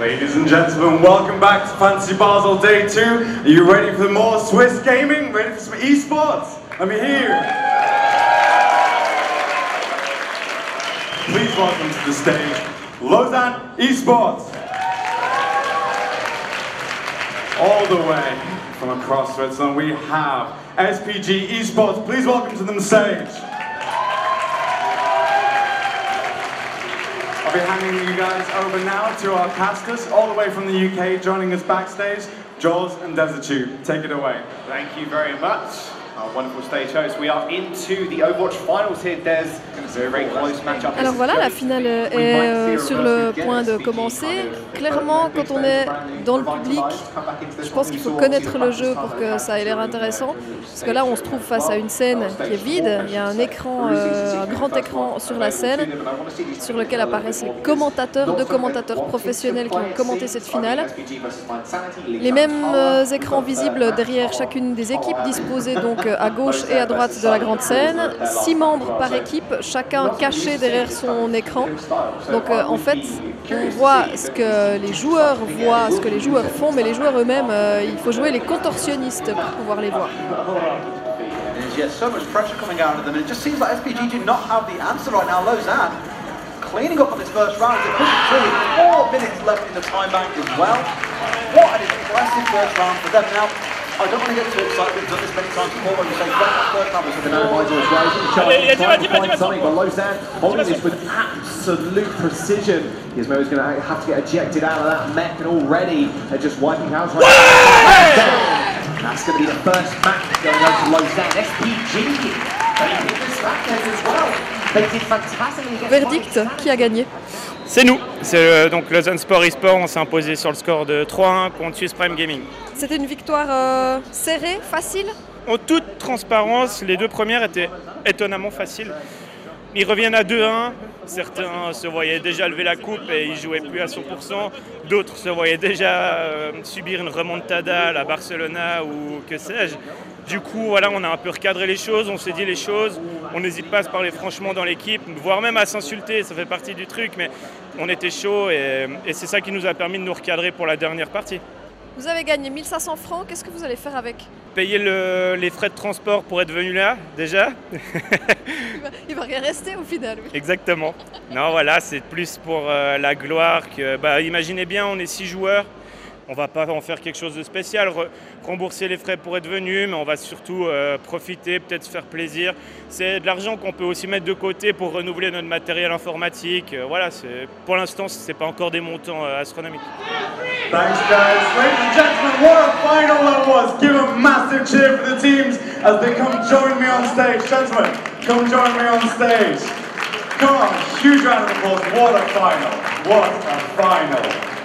Ladies and gentlemen, welcome back to Fantasy Basel Day 2. Are you ready for more Swiss gaming? Ready for some esports? Let me hear. Please welcome to the stage, Lausanne Esports. All the way from across Switzerland, we have SPG Esports. Please welcome to the stage. I'll be handing you guys over now to our casters, all the way from the UK, joining us backstage, Jaws and Desertube. Take it away. Thank you very much, our wonderful stage host. We are into the Overwatch finals here, Des. Very close matchup. Alors voilà, la finale est sur le point de commencer. Clairement, quand on est dans le public, je pense qu'il faut connaître le jeu pour que ça ait l'air intéressant. Parce que là, on se trouve face à une scène qui est vide. Il y a un écran, un grand écran sur la scène, sur lequel apparaissent les commentateurs, deux commentateurs professionnels qui ont commenté cette finale. Les mêmes écrans visibles derrière chacune des équipes, disposés donc à gauche et à droite de la grande scène. 6 membres par équipe, chacun caché derrière son écran. Donc en fait, on voit ce que les joueurs voient, ce que les joueurs font, mais les joueurs eux-mêmes, il faut jouer les contorsionnistes pour pouvoir les voir. Yes, so much pressure coming out of them, and it just seems like SPG do not have the answer right now. Lausanne cleaning up on this first round. They're pushing through. 4 minutes left in the time bank as well. What an impressive first round for them. Now, I don't want to get too excited. We've done this many times before when we say that first round was with an analyzer as well. Trying to find something, but Lausanne holding this with absolute precision. Gizmo's going to have to get ejected out of that mech, and already they're just wiping out right now. That's going to be the first match going on to Lausanne. SPG, they hit this back as well. They did fantastically against Verdict, qui a gagné? C'est nous, c'est donc Lausanne Sport eSport, on s'est imposé sur le score de 3-1 contre Swiss Prime Gaming. C'était une victoire serrée, facile? En toute transparence, les deux premières étaient étonnamment faciles. Ils reviennent à 2-1, certains se voyaient déjà lever la coupe et ils jouaient plus à 100%, d'autres se voyaient déjà subir une remontada à la Barcelona ou que sais-je. Du coup, voilà, on a un peu recadré les choses, on s'est dit les choses, on n'hésite pas à se parler franchement dans l'équipe, voire même à s'insulter, ça fait partie du truc, mais on était chaud et c'est ça qui nous a permis de nous recadrer pour la dernière partie. Vous avez gagné 1500 francs, qu'est-ce que vous allez faire avec? Payer les frais de transport pour être venu là, déjà. Il va rien rester au final. Oui. Exactement. Non, voilà, c'est plus pour la gloire que... imaginez bien, on est 6 joueurs. On va pas en faire quelque chose de spécial, rembourser les frais pour être venu, mais on va surtout profiter, peut-être se faire plaisir. C'est de l'argent qu'on peut aussi mettre de côté pour renouveler notre matériel informatique. Voilà, pour l'instant, ce n'est pas encore des montants astronomiques. Thanks, guys. Ladies and gentlemen, what a final that was. Give a massive cheer for the teams as they come join me on stage. Gentlemen, come join me on stage. Come on, huge round of applause. What a final. What a final.